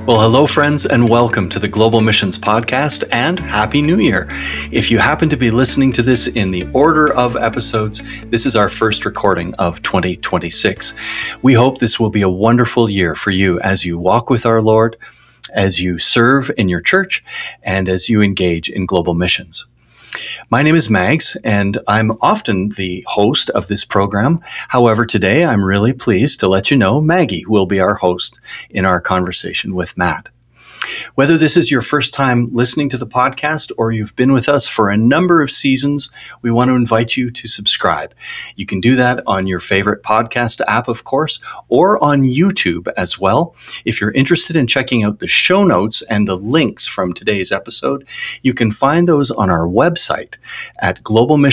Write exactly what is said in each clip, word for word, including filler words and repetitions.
Well, hello, friends, and welcome to the Global Missions Podcast, and Happy New Year. If you happen to be listening to this in the order of episodes, this is our first recording of twenty twenty-six. We hope this will be a wonderful year for you as you walk with our Lord, as you serve in your church, and as you engage in global missions. My name is Mags, and I'm often the host of this program. However, today I'm really pleased to let you know Maggie will be our host in our conversation with Matt. Whether this is your first time listening to the podcast or you've been with us for a number of seasons, we want to invite you to subscribe. You can do that on your favorite podcast app, of course, or on YouTube as well. If you're interested in checking out the show notes and the links from today's episode, you can find those on our website at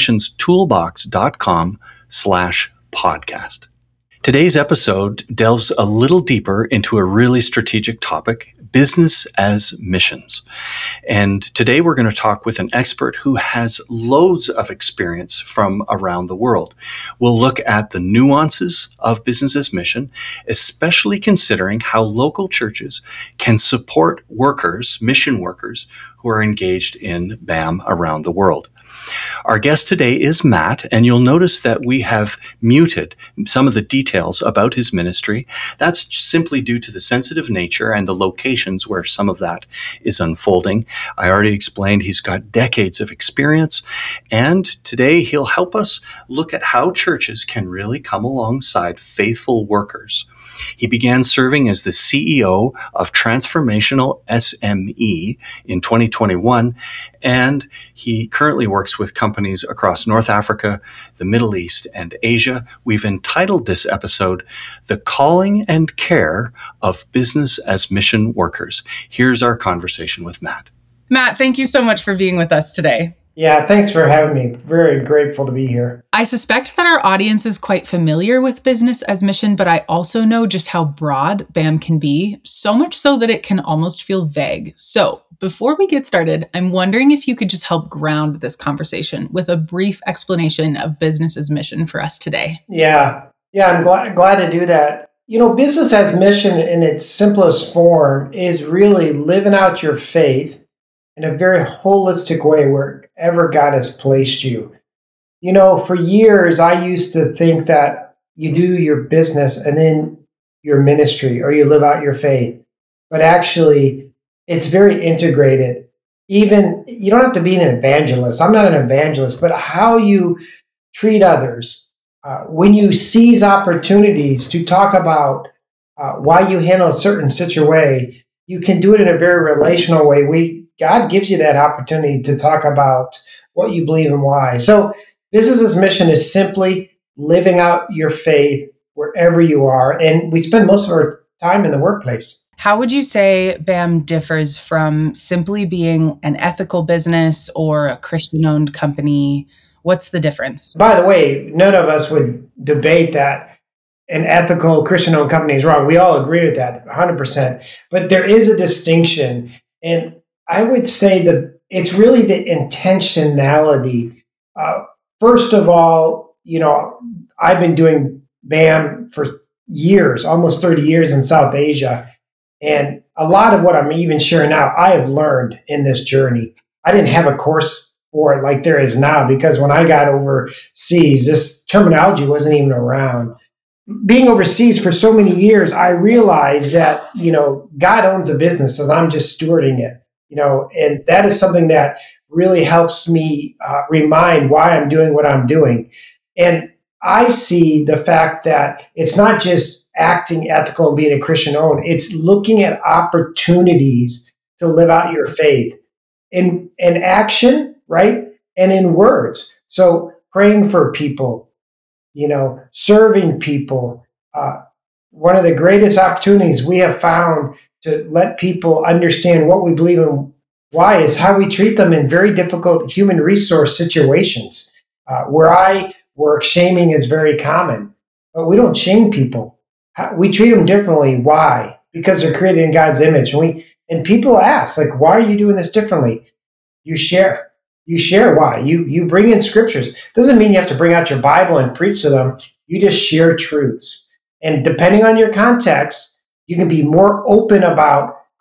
globalmissionstoolbox.com slash podcast. Today's episode delves a little deeper into a really strategic topic, business as missions. And today we're going to talk with an expert who has loads of experience from around the world. We'll look at the nuances of business as mission, especially considering how local churches can support workers, mission workers, who are engaged in B A M around the world. Our guest today is Matt, and you'll notice that we have muted some of the details about his ministry. That's simply due to the sensitive nature and the locations where some of that is unfolding. I already explained he's got decades of experience, and today he'll help us look at how churches can really come alongside faithful workers. He began serving as the C E O of Transformational S M E in twenty twenty-one, and he currently works with companies across North Africa, the Middle East, and Asia. We've entitled this episode, The Calling and Care of Business as Mission Workers. Here's our conversation with Matt. Matt, thank you so much for being with us today. Yeah, thanks for having me. Very grateful to be here. I suspect that our audience is quite familiar with business as mission, but I also know just how broad B A M can be, so much so that it can almost feel vague. So before we get started, I'm wondering if you could just help ground this conversation with a brief explanation of business as mission for us today. Yeah, yeah, I'm glad, glad to do that. You know, business as mission in its simplest form is really living out your faith in a very holistic way wherever God has placed you. You know, for years, I used to think that you do your business and then your ministry, or you live out your faith. But actually, it's very integrated. Even, you don't have to be an evangelist. I'm not an evangelist, but how you treat others, uh, when you seize opportunities to talk about uh, why you handle a certain situation, you can do it in a very relational way. We God gives you that opportunity to talk about what you believe and why. So business as mission is simply living out your faith wherever you are. And we spend most of our time in the workplace. How would you say B A M differs from simply being an ethical business or a Christian-owned company? What's the difference? By the way, none of us would debate that an ethical Christian-owned company is wrong. We all agree with that one hundred percent. But there is a distinction. And I would say that it's really the intentionality. Uh, first of all, you know, I've been doing B A M for years, almost thirty years in South Asia. And a lot of what I'm even sharing now, I have learned in this journey. I didn't have a course for it like there is now, because when I got overseas, this terminology wasn't even around. Being overseas for so many years, I realized that, you know, God owns a business and I'm just stewarding it. You know, and that is something that really helps me uh, remind why I'm doing what I'm doing. And I see the fact that it's not just acting ethical and being a Christian owned, it's looking at opportunities to live out your faith in, in action, right? And in words. So praying for people, you know, serving people. Uh, one of the greatest opportunities we have found to let people understand what we believe and why is how we treat them in very difficult human resource situations. Uh, where I work, shaming is very common, but we don't shame people. We treat them differently. Why? Because they're created in God's image. And we and people ask, like, why are you doing this differently? You share. You share why. You you bring in scriptures. Doesn't mean you have to bring out your Bible and preach to them. You just share truths. And depending on your context, you can be more open about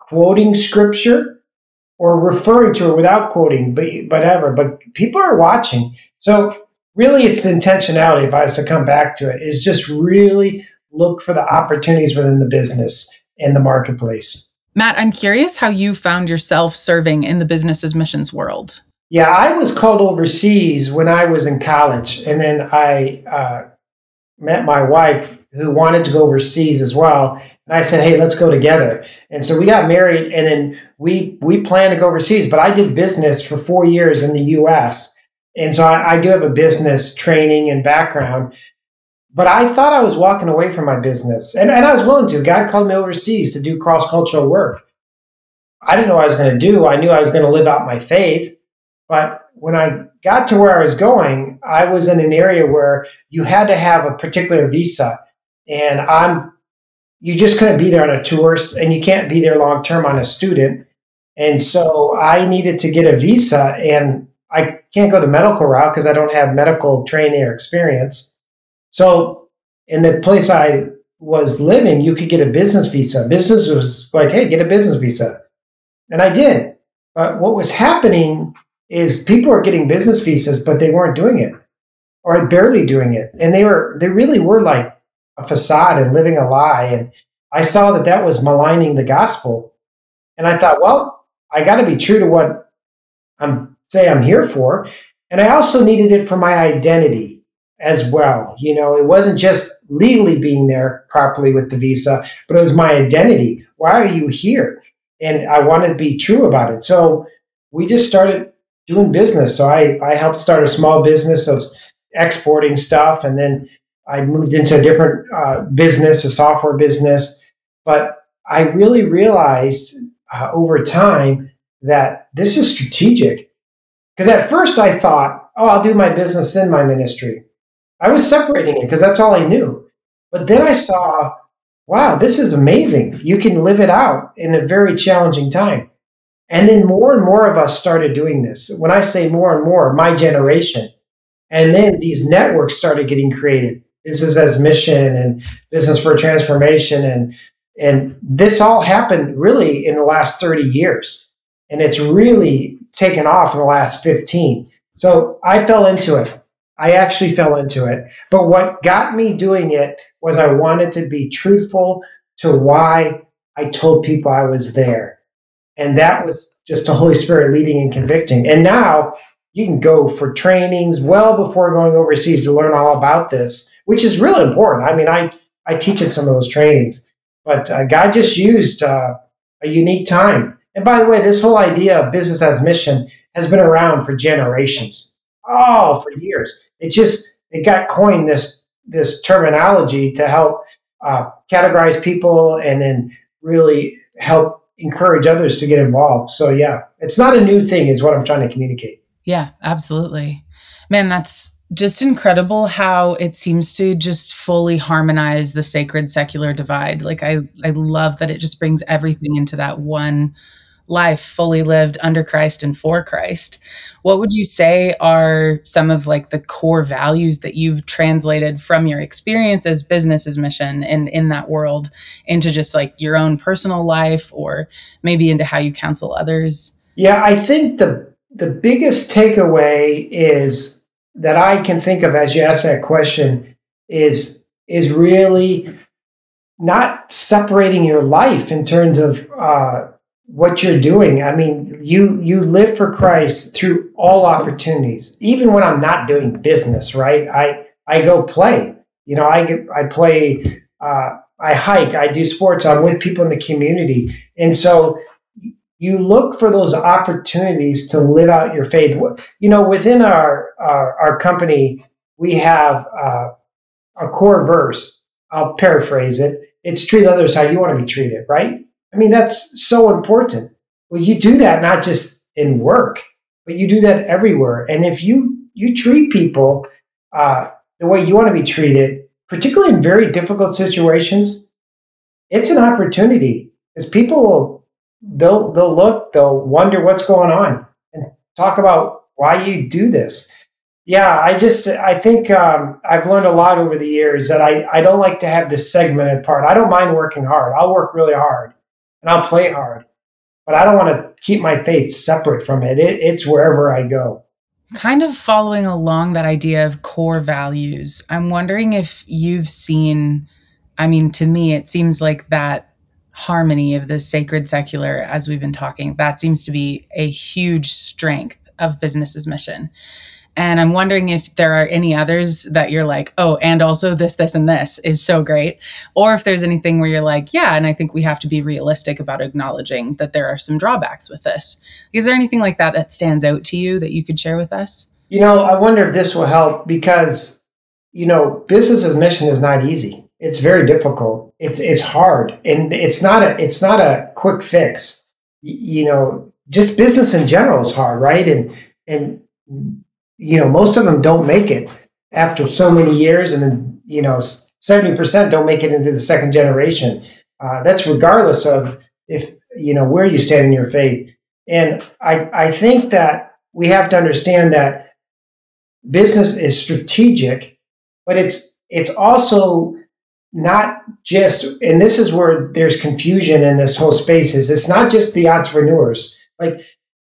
quoting scripture or referring to it without quoting, but whatever. But people are watching. So really it's the intentionality, if I was to come back to it, is just really look for the opportunities within the business and the marketplace. Matt, I'm curious how you found yourself serving in the business as missions world. Yeah, I was called overseas when I was in college. And then I uh, met my wife who wanted to go overseas as well. And I said, hey, let's go together. And so we got married, and then we we planned to go overseas. But I did business for four years in the U S. And so I, I do have a business training and background. But I thought I was walking away from my business. And, and I was willing to. God called me overseas to do cross-cultural work. I didn't know what I was going to do. I knew I was going to live out my faith. But when I got to where I was going, I was in an area where you had to have a particular visa. And I'm, you just couldn't be there on a tourist, and you can't be there long-term on a student. And so I needed to get a visa, and I can't go the medical route because I don't have medical training or experience. So in the place I was living, you could get a business visa. Business was like, hey, get a business visa. And I did. But what was happening is people were getting business visas, but they weren't doing it, or barely doing it. And they were, they really were like a facade and living a lie. And I saw that that was maligning the gospel. And I thought, well, I got to be true to what I'm say I'm here for. And I also needed it for my identity as well. You know, it wasn't just legally being there properly with the visa, but it was my identity. Why are you here? And I wanted to be true about it. So we just started doing business. So I, I helped start a small business of exporting stuff. And then I moved into a different uh, business, a software business. But I really realized uh, over time that this is strategic. Because at first I thought, oh, I'll do my business in my ministry. I was separating it because that's all I knew. But then I saw, wow, this is amazing. You can live it out in a very challenging time. And then more and more of us started doing this. When I say more and more, my generation. And then these networks started getting created. Business as Mission and Business for Transformation. And, and this all happened really in the last thirty years. And it's really taken off in the last fifteen. So I fell into it. I actually fell into it. But what got me doing it was I wanted to be truthful to why I told people I was there. And that was just the Holy Spirit leading and convicting. And now you can go for trainings well before going overseas to learn all about this, which is really important. I mean, I, I teach in some of those trainings. But uh, God just used uh, a unique time. And by the way, this whole idea of business as mission has been around for generations. Oh, for years. It just, it got coined this, this terminology to help uh, categorize people and then really help encourage others to get involved. So yeah, it's not a new thing is what I'm trying to communicate. Yeah, absolutely. Man, that's just incredible how it seems to just fully harmonize the sacred secular divide. Like I, I love that it just brings everything into that one life fully lived under Christ and for Christ. What would you say are some of like the core values that you've translated from your experience as business as mission and in that world into just like your own personal life or maybe into how you counsel others? Yeah, I think the the biggest takeaway is that I can think of as you ask that question is is really not separating your life in terms of uh, what you're doing. I mean, you you live for Christ through all opportunities, even when I'm not doing business, right? I I go play. You know, I get, I play, uh, I hike, I do sports, I'm with people in the community. And so you look for those opportunities to live out your faith. You know, within our our, our company, we have uh, a core verse. I'll paraphrase it. It's treat others how you want to be treated, right? I mean, that's so important. Well, you do that not just in work, but you do that everywhere. And if you you treat people uh, the way you want to be treated, particularly in very difficult situations, it's an opportunity because people will they'll they'll look, they'll wonder what's going on and talk about why you do this. Yeah, I just, I think um, I've learned a lot over the years that I, I don't like to have this segmented part. I don't mind working hard. I'll work really hard and I'll play hard. but I don't want to keep my faith separate from it. it it's wherever I go. Kind of following along that idea of core values, I'm wondering if you've seen, I mean, to me, it seems like that harmony of the sacred secular, as we've been talking, that seems to be a huge strength of Business's mission. And I'm wondering if there are any others that you're like, oh, and also this, this, and this is so great. Or if there's anything where you're like, yeah, and I think we have to be realistic about acknowledging that there are some drawbacks with this. Is there anything like that that stands out to you that you could share with us? You know, I wonder if this will help because, you know, Business's mission is not easy. It's very difficult. It's it's hard. And it's not a it's not a quick fix. You know, just business in general is hard, right? And and you know, most of them don't make it after so many years, and then, you know, seventy percent don't make it into the second generation. Uh, that's regardless of if, you know, where you stand in your faith. And I, I think that we have to understand that business is strategic, but it's it's also not just, and this is where there's confusion in this whole space, is it's not just the entrepreneurs. Like,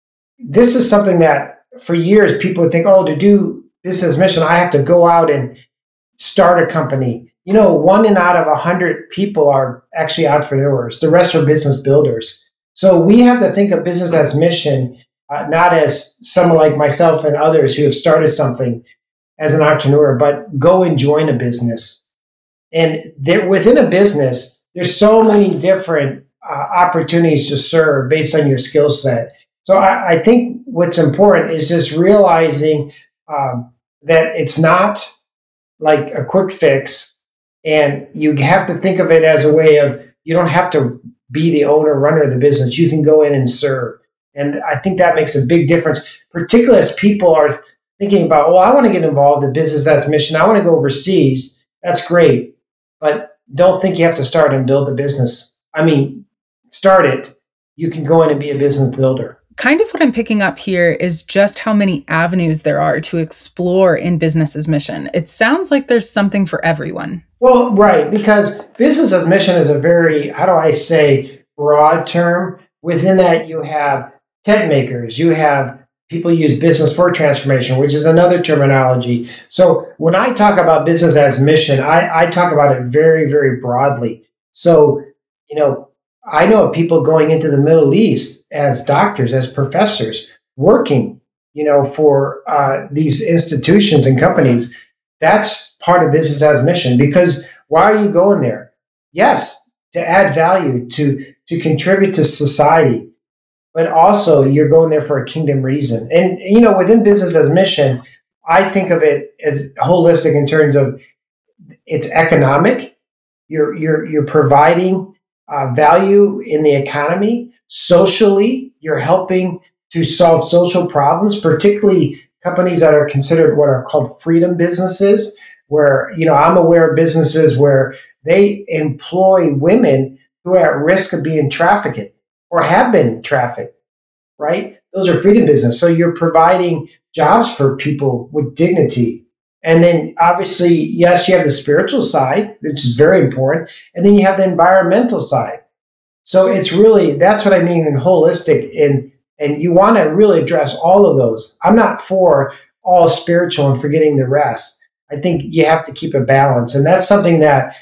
this is something that for years, people would think, oh, to do business mission, I have to go out and start a company. You know, one in out of a hundred people are actually entrepreneurs. The rest are business builders. So we have to think of business as mission, uh, not as someone like myself and others who have started something as an entrepreneur, but go and join a business. And there, within a business, there's so many different uh, opportunities to serve based on your skill set. So I, I think what's important is just realizing um, that it's not like a quick fix, and you have to think of it as a way of, you don't have to be the owner, runner of the business. You can go in and serve. And I think that makes a big difference, particularly as people are thinking about, oh, I want to get involved in business as mission. I want to go overseas. That's great. But don't think you have to start and build the business. I mean, start it. You can go in and be a business builder. Kind of what I'm picking up here is just how many avenues there are to explore in Business's mission. It sounds like there's something for everyone. Well, right, because Business's mission is a very, how do I say, broad term. Within that, you have tent makers, you have people use business for transformation, which is another terminology. So when I talk about business as mission, I, I talk about it very, very broadly. So, you know, I know of people going into the Middle East as doctors, as professors, working, you know, for uh, these institutions and companies. That's part of business as mission, because why are you going there? Yes, to add value, to to contribute to society, but also you're going there for a kingdom reason. And, you know, within business as mission, I think of it as holistic in terms of it's economic. You're you're you're providing Uh, value in the economy. Socially, you're helping to solve social problems, particularly companies that are considered what are called freedom businesses, where, you know, I'm aware of businesses where they employ women who are at risk of being trafficked or have been trafficked, right? Those are freedom business. So you're providing jobs for people with dignity. And then obviously, yes, you have the spiritual side, which is very important. And then you have the environmental side. So it's really, that's what I mean in holistic. And, and you want to really address all of those. I'm not for all spiritual and forgetting the rest. I think you have to keep a balance. And that's something that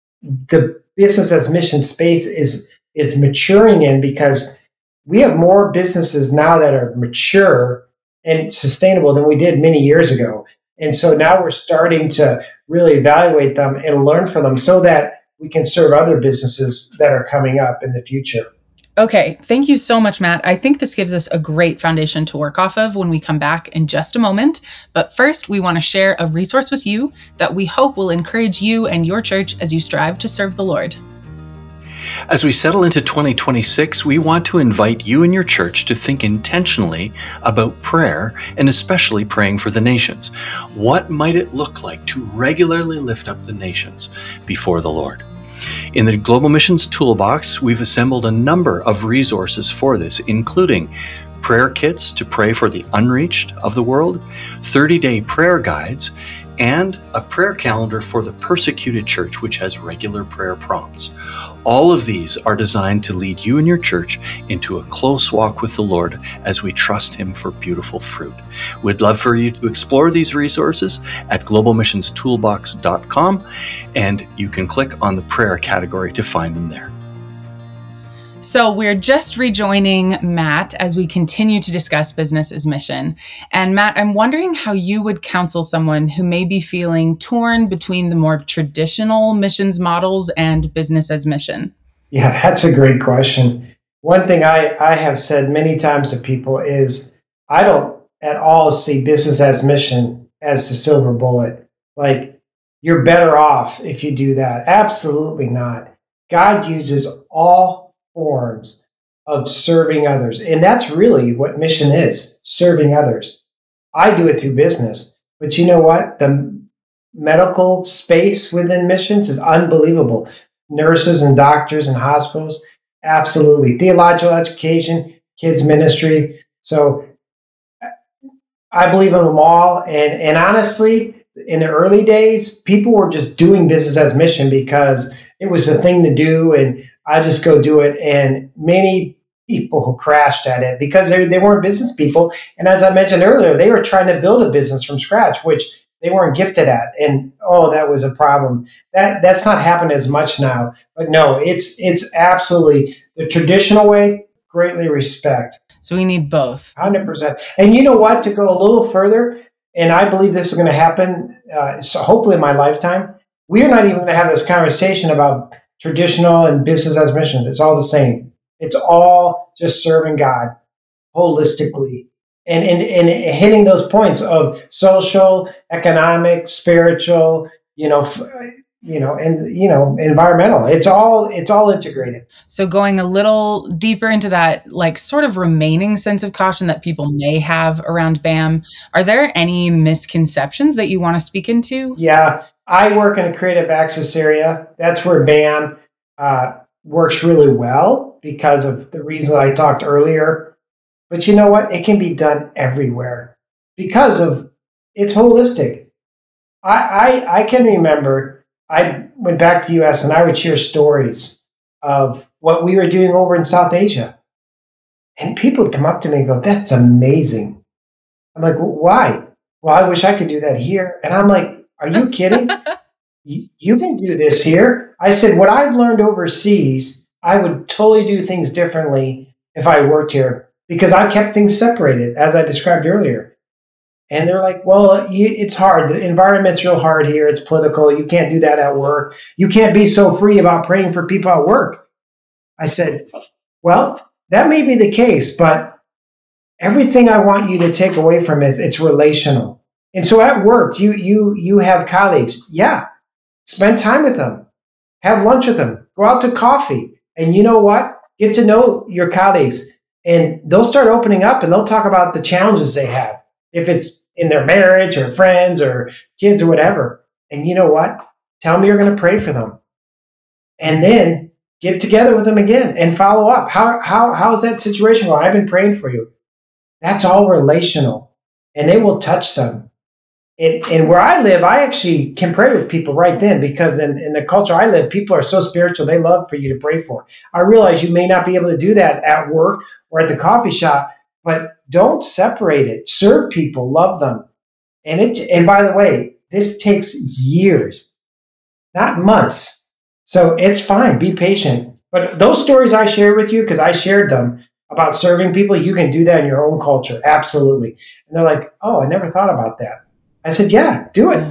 the business as mission space is, is maturing in, because we have more businesses now that are mature and sustainable than we did many years ago. And so now we're starting to really evaluate them and learn from them so that we can serve other businesses that are coming up in the future. Okay, thank you so much, Matt. I think this gives us a great foundation to work off of when we come back in just a moment. But first, we want to share a resource with you that we hope will encourage you and your church as you strive to serve the Lord. As we settle into twenty twenty-six, we want to invite you and your church to think intentionally about prayer, and especially praying for the nations. What might it look like to regularly lift up the nations before the Lord? In the Global Missions Toolbox, we've assembled a number of resources for this, including prayer kits to pray for the unreached of the world, thirty-day prayer guides, and a prayer calendar for the persecuted church, which has regular prayer prompts. All of these are designed to lead you and your church into a close walk with the Lord as we trust Him for beautiful fruit. We'd love for you to explore these resources at global missions toolbox dot com, and you can click on the prayer category to find them there. So we're just rejoining Matt as we continue to discuss business as mission. And Matt, I'm wondering how you would counsel someone who may be feeling torn between the more traditional missions models and business as mission. Yeah, that's a great question. One thing I, I have said many times to people is I don't at all see business as mission as the silver bullet. Like, you're better off if you do that. Absolutely not. God uses all forms of serving others. And that's really what mission is, serving others. I do it through business. But you know what? The medical space within missions is unbelievable. Nurses and doctors and hospitals, absolutely. Theological education, kids ministry. So I believe in them all. And, and honestly, in the early days, people were just doing business as mission because it was the thing to do, and I just go do it. And many people who crashed at it because they, they weren't business people. And as I mentioned earlier, they were trying to build a business from scratch, which they weren't gifted at. And oh, that was a problem. That that's not happening as much now. But no, it's it's absolutely the traditional way, greatly respect. So we need both. one hundred percent. And you know what? To go a little further, and I believe this is going to happen, uh, so hopefully in my lifetime, we are not even going to have this conversation about traditional and business as mission. It's all the same. It's all just serving God holistically and, and, and hitting those points of social, economic, spiritual, you know, f- you know, and, you know, environmental. It's all, it's all integrated. So going a little deeper into that, like sort of remaining sense of caution that people may have around B A M, are there any misconceptions that you want to speak into? Yeah. I work in a creative access area. That's where B A M uh, works really well because of the reason I talked earlier. But you know what? It can be done everywhere because of it's holistic. I, I, I can remember I went back to the U S and I would share stories of what we were doing over in South Asia. And people would come up to me and go, "That's amazing." I'm like, well, why? Well, I wish I could do that here. And I'm like, are you kidding? you, you can do this here. I said, what I've learned overseas, I would totally do things differently if I worked here because I kept things separated, as I described earlier. And they're like, well, you, it's hard. The environment's real hard here. It's political. You can't do that at work. You can't be so free about praying for people at work. I said, well, that may be the case, but everything I want you to take away from it is it's relational. And so at work, you you you have colleagues. Yeah, spend time with them. Have lunch with them. Go out to coffee. And you know what? Get to know your colleagues. And they'll start opening up and they'll talk about the challenges they have. If it's in their marriage or friends or kids or whatever. And you know what? Tell me you're going to pray for them. And then get together with them again and follow up. How how how's that situation? Well, I've been praying for you. That's all relational. And it will touch them. And, and where I live, I actually can pray with people right then because in, in the culture I live, people are so spiritual, they love for you to pray for. I realize you may not be able to do that at work or at the coffee shop, but don't separate it. Serve people, love them. And it. And by the way, this takes years, not months. So it's fine. Be patient. But those stories I share with you, because I shared them about serving people, you can do that in your own culture. Absolutely. And they're like, oh, I never thought about that. I said, yeah, do it. Yeah.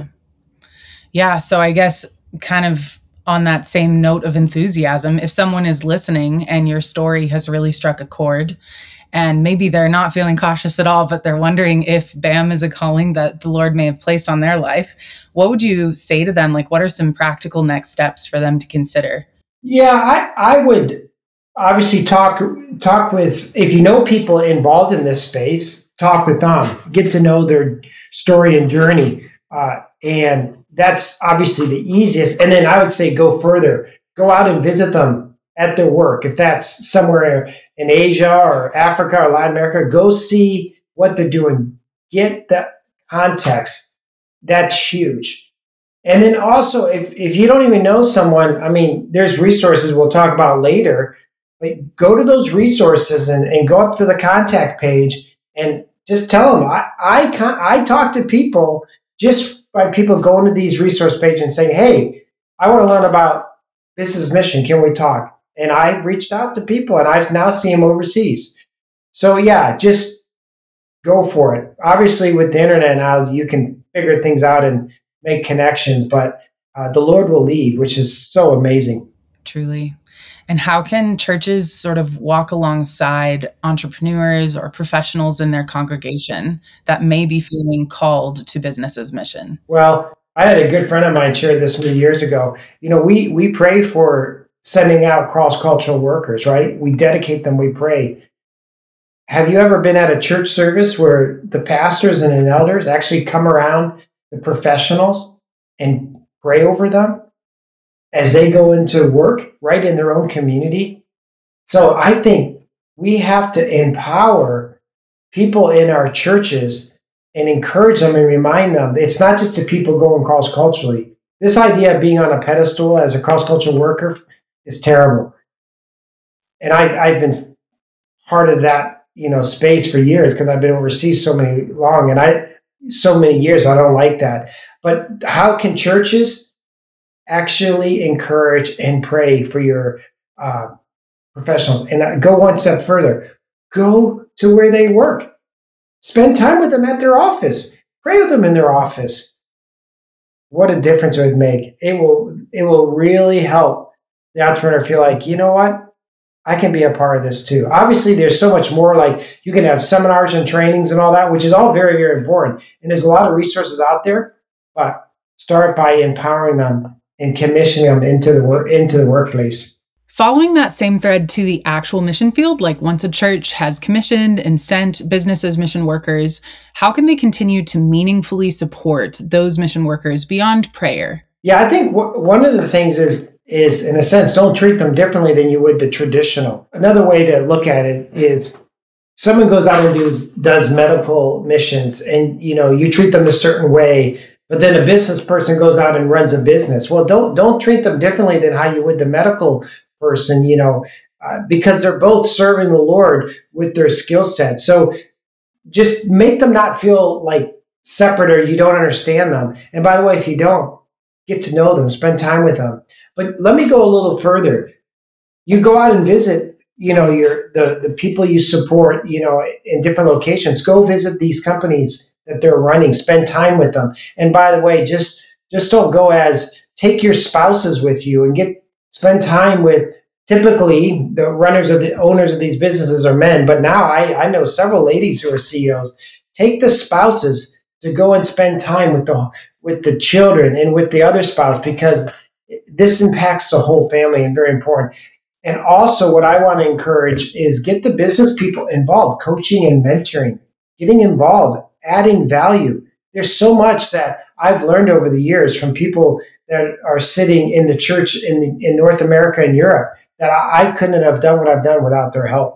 yeah. So I guess kind of on that same note of enthusiasm, if someone is listening and your story has really struck a chord, and maybe they're not feeling cautious at all, but they're wondering if B A M is a calling that the Lord may have placed on their life, what would you say to them? Like, what are some practical next steps for them to consider? Yeah, I, I would obviously talk talk with, if you know people involved in this space, talk with them, get to know their story and journey. Uh, and that's obviously the easiest. And then I would say go further, go out and visit them at their work. If that's somewhere in Asia or Africa or Latin America, go see what they're doing. Get the context. That's huge. And then also, if, if you don't even know someone, I mean, there's resources we'll talk about later, but go to those resources and, and go up to the contact page and just tell them, I, I, con- I talk to people just by people going to these resource pages and saying, hey, I want to learn about business mission. Can we talk? And I've reached out to people and I've now seen them overseas. So yeah, just go for it. Obviously with the internet now, you can figure things out and make connections, but uh, the Lord will lead, which is so amazing. Truly. And how can churches sort of walk alongside entrepreneurs or professionals in their congregation that may be feeling called to business as mission? Well, I had a good friend of mine share this many years ago. You know, we we pray for sending out cross-cultural workers, right? We dedicate them, we pray. Have you ever been at a church service where the pastors and the elders actually come around the professionals and pray over them as they go into work right in their own community? So I think we have to empower people in our churches and encourage them and remind them that it's not just to people going cross-culturally. This idea of being on a pedestal as a cross-cultural worker is terrible. And I, I've been part of that, you know, space for years because I've been overseas so many long and I so many years. I don't like that. But how can churches actually encourage and pray for your uh, professionals? And go one step further. Go to where they work. Spend time with them at their office. Pray with them in their office. What a difference it would make. It will, it will really help the entrepreneur feel like, you know what? I can be a part of this too. Obviously, there's so much more, like you can have seminars and trainings and all that, which is all very, very important. And there's a lot of resources out there, but start by empowering them and commissioning them into the work, into the workplace. Following that same thread to the actual mission field, like once a church has commissioned and sent business as mission workers, how can they continue to meaningfully support those mission workers beyond prayer? Yeah, I think w- one of the things is, is in a sense, don't treat them differently than you would the traditional. Another way to look at it is someone goes out and does, does medical missions and, you know, you treat them a certain way, but then a business person goes out and runs a business. Well, don't, don't treat them differently than how you would the medical person, you know, uh, because they're both serving the Lord with their skill set. So just make them not feel like separate or you don't understand them. And by the way, if you don't, get to know them, spend time with them. But let me go a little further. You go out and visit, you know, your the, the people you support, you know, in different locations. Go visit these companies that they're running, spend time with them. And by the way, just just don't go as take your spouses with you and get spend time with, typically the runners of the owners of these businesses are men, but now I, I know several ladies who are C E Os. Take the spouses to go and spend time with the with the children and with the other spouse, because this impacts the whole family and very important. And also what I want to encourage is get the business people involved, coaching and mentoring, getting involved, adding value. There's so much that I've learned over the years from people that are sitting in the church in the, in North America and Europe that I, I couldn't have done what I've done without their help.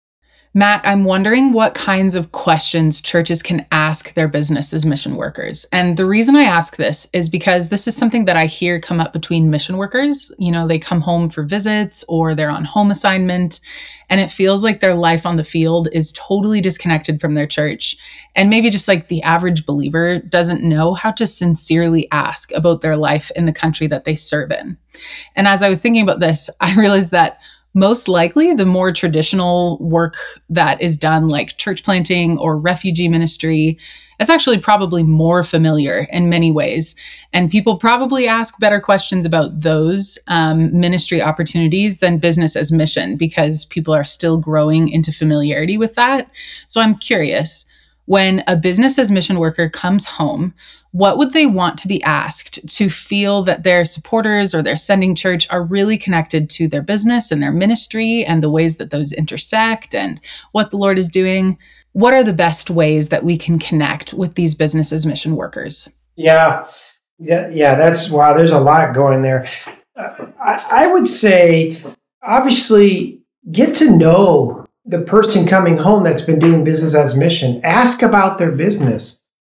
Matt, I'm wondering what kinds of questions churches can ask their business as mission workers. And the reason I ask this is because this is something that I hear come up between mission workers. You know, they come home for visits or they're on home assignment, and it feels like their life on the field is totally disconnected from their church. And maybe just like the average believer doesn't know how to sincerely ask about their life in the country that they serve in. And as I was thinking about this, I realized that most likely, the more traditional work that is done, like church planting or refugee ministry, is actually probably more familiar in many ways. And people probably ask better questions about those um, ministry opportunities than business as mission, because people are still growing into familiarity with that. So I'm curious, when a business as mission worker comes home, what would they want to be asked to feel that their supporters or their sending church are really connected to their business and their ministry and the ways that those intersect and what the Lord is doing? What are the best ways that we can connect with these business as mission workers? Yeah, yeah, yeah. That's wow. There's a lot going there. Uh, I, I would say, obviously, get to know the person coming home that's been doing business as mission. Ask about their business.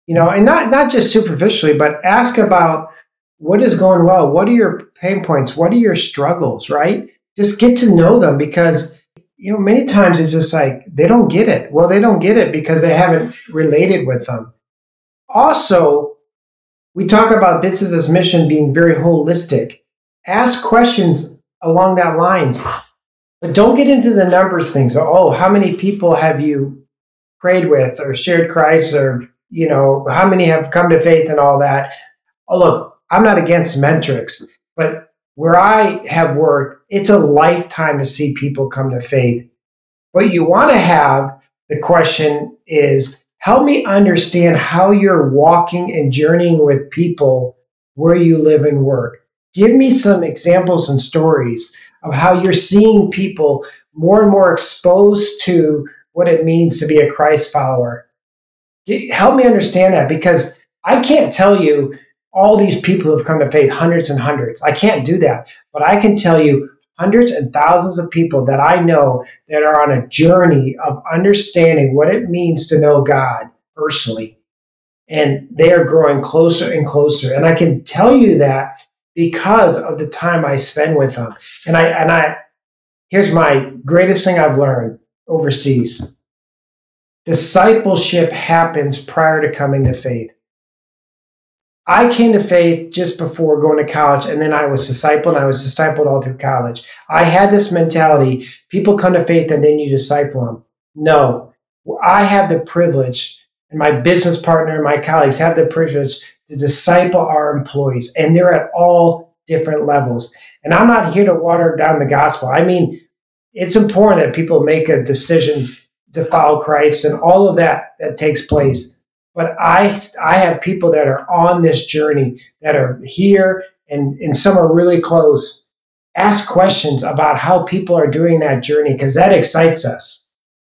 you know, and not, not just superficially, but ask about what is going well. What are your pain points? What are your struggles, right? Just get to know them because, you know, many times it's just like, they don't get it. Well, they don't get it because they haven't related with them. Also, we talk about business as mission being very holistic. Ask questions along that lines, but don't get into the numbers things. Oh, how many people have you prayed with or shared Christ, or, you know, how many have come to faith and all that? Oh, look, I'm not against metrics, but where I have worked, it's a lifetime to see people come to faith. What you want to have, the question is, help me understand how you're walking and journeying with people where you live and work. Give me some examples and stories of how you're seeing people more and more exposed to what it means to be a Christ follower. Help me understand that, because I can't tell you all these people who have come to faith, hundreds and hundreds. I can't do that. But I can tell you hundreds and thousands of people that I know that are on a journey of understanding what it means to know God personally. And they are growing closer and closer. And I can tell you that because of the time I spend with them. And I, and I, here's my greatest thing I've learned overseas. Discipleship happens prior to coming to faith. I came to faith just before going to college, and then I was discipled, and I was discipled all through college. I had this mentality, people come to faith and then you disciple them. No, I have the privilege, and my business partner and my colleagues have the privilege to disciple our employees, and they're at all different levels. And I'm not here to water down the gospel. I mean, it's important that people make a decision to follow Christ and all of that that takes place. But I I have people that are on this journey that are here, and, and some are really close. Ask questions about how people are doing that journey, because that excites us.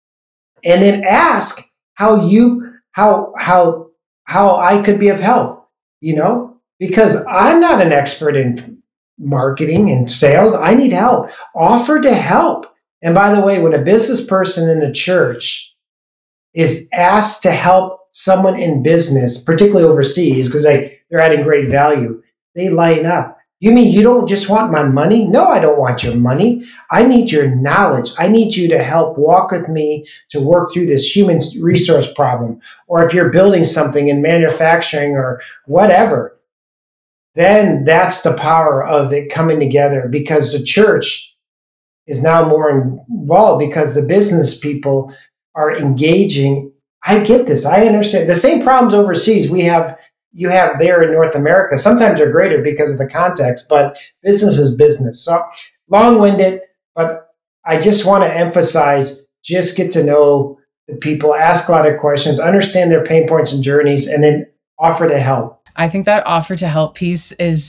And then ask how you how how how I could be of help, you know, because I'm not an expert in marketing and sales. I need help. Offer to help. And by the way, when a business person in the church is asked to help someone in business, particularly overseas, because they, they're adding great value, they lighten up. You mean you don't just want my money? No, I don't want your money. I need your knowledge. I need you to help walk with me to work through this human resource problem. Or if you're building something in manufacturing or whatever, then that's the power of it coming together, because the church is now more involved because the business people are engaging. I get this. I understand. The same problems overseas we have, you have there in North America. Sometimes they're greater because of the context, but business is business. So long-winded, but I just want to emphasize, just get to know the people, ask a lot of questions, understand their pain points and journeys, and then offer to help. I think that offer to help piece is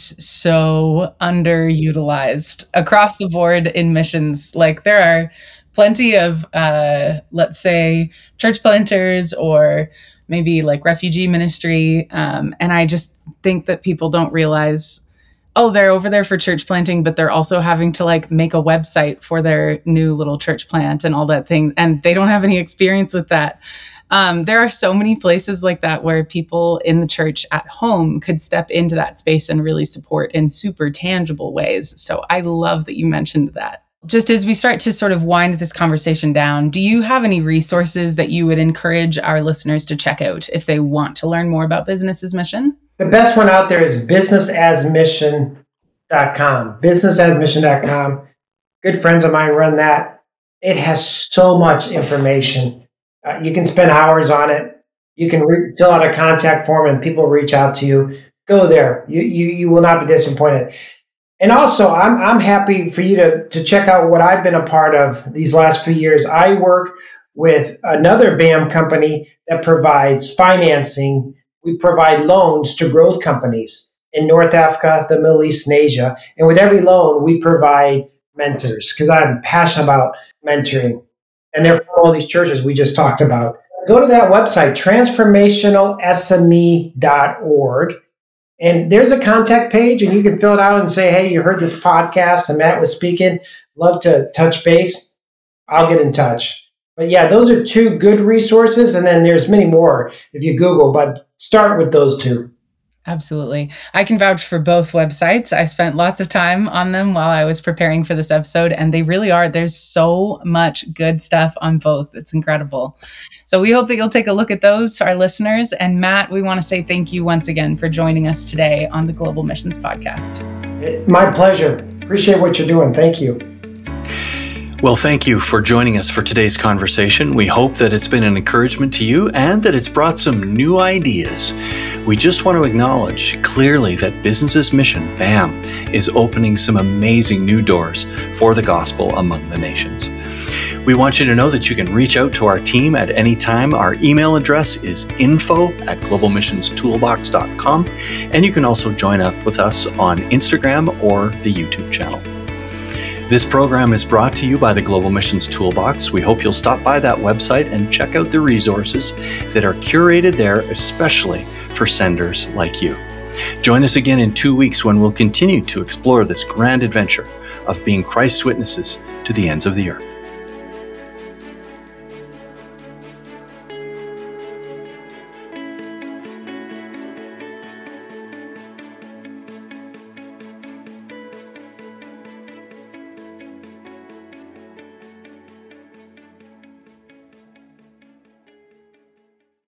so underutilized across the board in missions. Like, there are plenty of, uh, let's say, church planters or maybe like refugee ministry. Um, and I just think that people don't realize, oh, they're over there for church planting, but they're also having to like make a website for their new little church plant and all that thing. And they don't have any experience with that. Um, there are so many places like that where people in the church at home could step into that space and really support in super tangible ways. So I love that you mentioned that. Just as we start to sort of wind this conversation down, do you have any resources that you would encourage our listeners to check out if they want to learn more about Business as Mission? The best one out there is business as mission dot com. business as mission dot com. Good friends of mine run that. It has so much information. Uh, you can spend hours on it. You can re- fill out a contact form and people reach out to you. Go there. You you you will not be disappointed. And also, I'm I'm happy for you to, to check out what I've been a part of these last few years. I work with another B A M company that provides financing. We provide loans to growth companies in North Africa, the Middle East, and Asia. And with every loan, we provide mentors, because I'm passionate about mentoring. And they're from all these churches we just talked about. Go to that website, transformational S M E dot org. And there's a contact page, and you can fill it out and say, hey, you heard this podcast and Matt was speaking. Love to touch base. I'll get in touch. But yeah, those are two good resources. And then there's many more if you Google, but start with those two. Absolutely. I can vouch for both websites. I spent lots of time on them while I was preparing for this episode, and they really are. There's so much good stuff on both. It's incredible. So we hope that you'll take a look at those, our listeners. And Matt, we want to say thank you once again for joining us today on the Global Missions Podcast. My pleasure. Appreciate what you're doing. Thank you. Well, thank you for joining us for today's conversation. We hope that it's been an encouragement to you and that it's brought some new ideas. We just want to acknowledge clearly that Business's Mission, B A M, is opening some amazing new doors for the gospel among the nations. We want you to know that you can reach out to our team at any time. Our email address is info at global missions toolbox dot com, and you can also join up with us on Instagram or the YouTube channel. This program is brought to you by the Global Missions Toolbox. We hope you'll stop by that website and check out the resources that are curated there, especially for senders like you. Join us again in two weeks when we'll continue to explore this grand adventure of being Christ's witnesses to the ends of the earth.